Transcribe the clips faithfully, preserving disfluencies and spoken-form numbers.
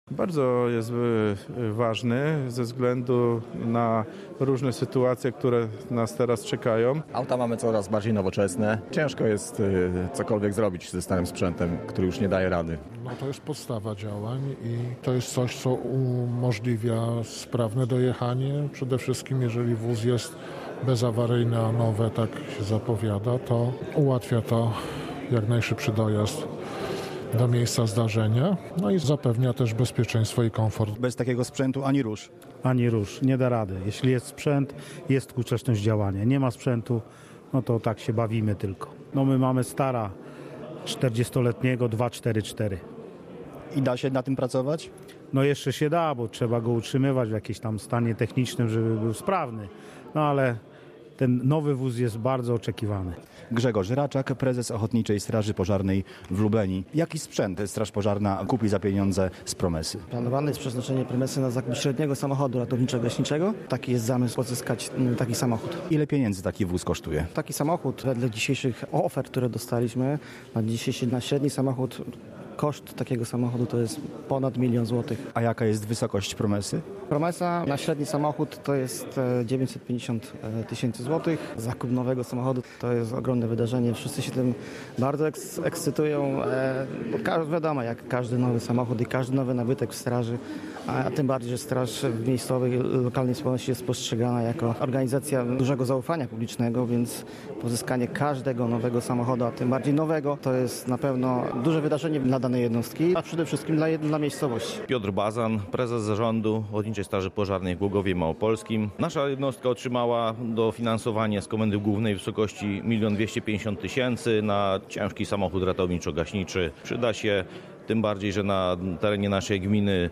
Bardzo jest y, ważny ze względu na różne sytuacje, które nas teraz czekają. Auta mamy coraz bardziej nowoczesne. Ciężko jest y, cokolwiek zrobić ze starym sprzętem, który już nie daje rady. No to jest podstawa działań i to jest coś, co umożliwia sprawne dojechanie. Przede wszystkim, jeżeli wóz jest bezawaryjny, a nowe, tak się zapowiada, to ułatwia to jak najszybszy dojazd do miejsca zdarzenia, no i zapewnia też bezpieczeństwo i komfort. Bez takiego sprzętu ani rusz. Ani rusz, nie da rady. Jeśli jest sprzęt, jest skuteczność działania. Nie ma sprzętu, no to tak się bawimy tylko. No my mamy stara czterdziestoletniego dwa cztery cztery. I da się na tym pracować? No jeszcze się da, bo trzeba go utrzymywać w jakimś tam stanie technicznym, żeby był sprawny. No ale ten nowy wóz jest bardzo oczekiwany. Grzegorz Raczak, prezes Ochotniczej Straży Pożarnej w Lubleni. Jaki sprzęt Straż Pożarna kupi za pieniądze z Promesy? Planowane jest przeznaczenie Promesy na zakup średniego samochodu ratowniczo-gaśniczego. Taki jest zamysł pozyskać taki samochód. Ile pieniędzy taki wóz kosztuje? Taki samochód wedle dzisiejszych ofert, które dostaliśmy, na dzisiejszy na średni samochód, koszt takiego samochodu to jest ponad milion złotych. A jaka jest wysokość Promesy? Promesa na średni samochód to jest dziewięćset pięćdziesiąt tysięcy złotych. Zakup nowego samochodu to jest ogromne wydarzenie. Wszyscy się tym bardzo eks- ekscytują. Bo ka- wiadomo, jak każdy nowy samochód i każdy nowy nabytek w straży, a tym bardziej, że straż w miejscowej, lokalnej społeczności jest postrzegana jako organizacja dużego zaufania publicznego, więc pozyskanie każdego nowego samochodu, a tym bardziej nowego, to jest na pewno duże wydarzenie dla danej jednostki, a przede wszystkim dla, dla miejscowości. Piotr Bazan, prezes zarządu Ochotniczej Straży Pożarnej w Głogowie Małopolskim. Nasza jednostka otrzymała dofinansowanie z Komendy Głównej w wysokości milion dwieście pięćdziesiąt tysięcy na ciężki samochód ratowniczo-gaśniczy. Przyda się. Tym bardziej, że na terenie naszej gminy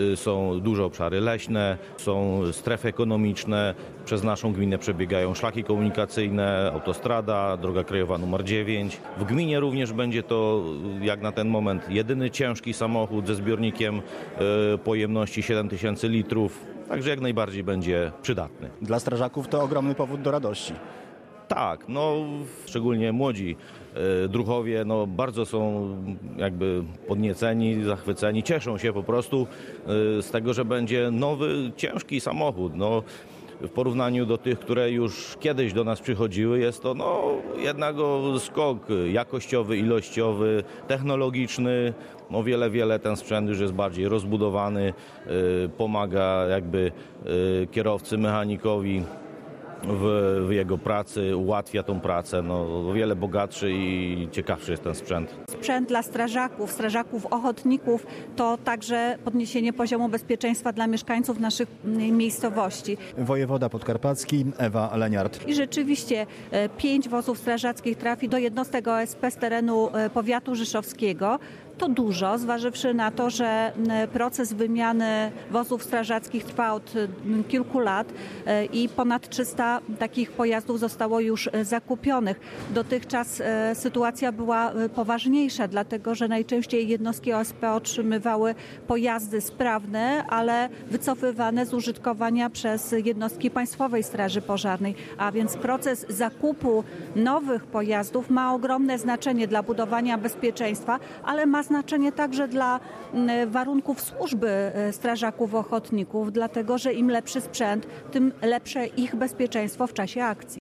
są duże obszary leśne, są strefy ekonomiczne, przez naszą gminę przebiegają szlaki komunikacyjne, autostrada, droga krajowa numer dziewięć. W gminie również będzie to jak na ten moment jedyny ciężki samochód ze zbiornikiem pojemności siedem tysięcy litrów, także jak najbardziej będzie przydatny. Dla strażaków to ogromny powód do radości. Tak, no szczególnie młodzi e, druhowie no, bardzo są jakby podnieceni, zachwyceni, cieszą się po prostu e, z tego, że będzie nowy, ciężki samochód. No, w porównaniu do tych, które już kiedyś do nas przychodziły, jest to no, jednak skok jakościowy, ilościowy, technologiczny. No wiele, wiele ten sprzęt już jest bardziej rozbudowany, e, pomaga jakby e, kierowcy, mechanikowi W, w jego pracy, ułatwia tą pracę, no, o wiele bogatszy i ciekawszy jest ten sprzęt. Sprzęt dla strażaków, strażaków ochotników to także podniesienie poziomu bezpieczeństwa dla mieszkańców naszych miejscowości. Wojewoda podkarpacki Ewa Leniart. I rzeczywiście e, pięć wozów strażackich trafi do jednostek O S P z terenu e, powiatu rzeszowskiego. To dużo, zważywszy na to, że proces wymiany wozów strażackich trwa od kilku lat i ponad trzysta takich pojazdów zostało już zakupionych. Dotychczas sytuacja była poważniejsza, dlatego że najczęściej jednostki O S P otrzymywały pojazdy sprawne, ale wycofywane z użytkowania przez jednostki Państwowej Straży Pożarnej. A więc proces zakupu nowych pojazdów ma ogromne znaczenie dla budowania bezpieczeństwa, ale ma znaczenie także dla warunków służby strażaków ochotników, dlatego że im lepszy sprzęt, tym lepsze ich bezpieczeństwo w czasie akcji.